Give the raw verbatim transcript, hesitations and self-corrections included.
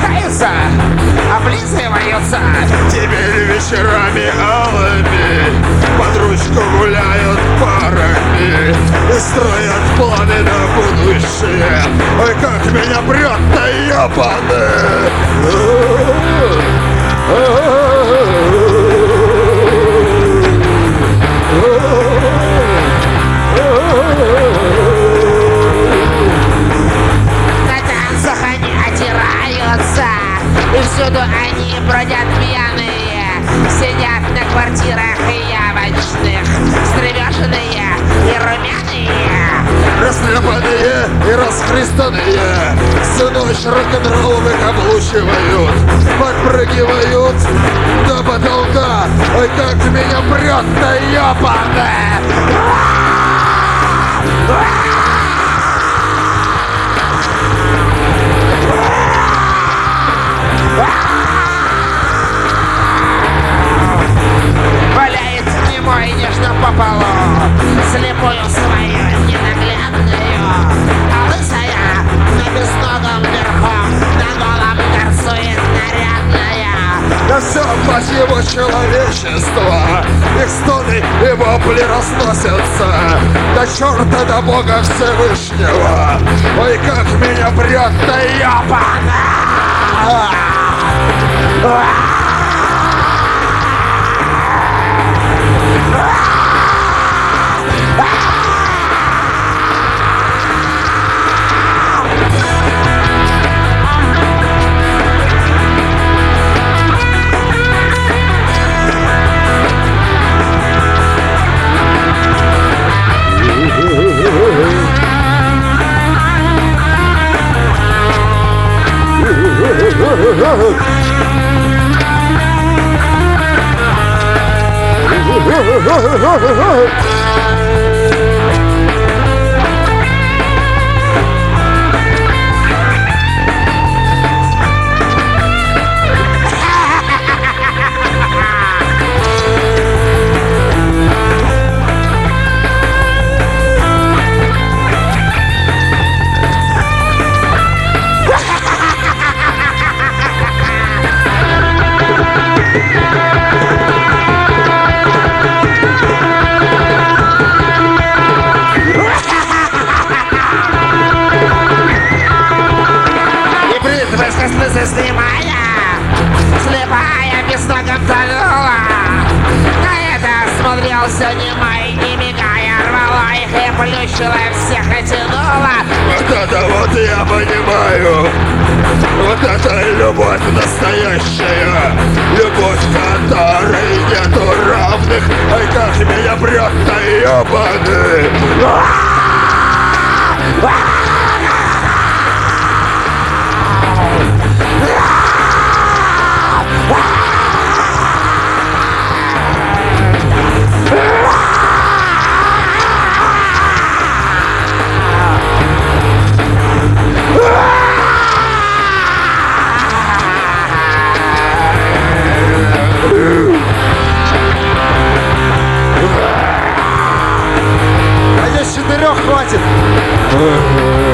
задыхаются, облизываются. Теперь вечерами алыми под ручку гуляют парами и строят планы на будущее. Ой, как меня прет-то, ёбаный! На танцах они отираются, и всюду они бродят пьяные. Сидят на квартирах и явочных, стревеженные и румяные, Растрепанные и расхристанные всю ночь рок-н-ролл выкаблучивают, подпрыгивают до потолка. Ой, как меня прет-то, ёбаный! валяет немой нежно по полу слепую свою ненаглядную, а лысая на безногом верхом на голом горцует нарядная. На всем мотиву человечества их стоны и вопли разносятся до черта, до Бога Всевышнего. Ой, как меня прет-то, ёбаный! Слепая, слепая бесногом тонула. На это смотрелся немой, не мигая, рвала их и плющила, всех и тянула. Вот это вот я понимаю. Вот это любовь настоящая. Любовь, которой нету равных. Ай, как меня прет-то, ёбаный! А здесь четырех хватит.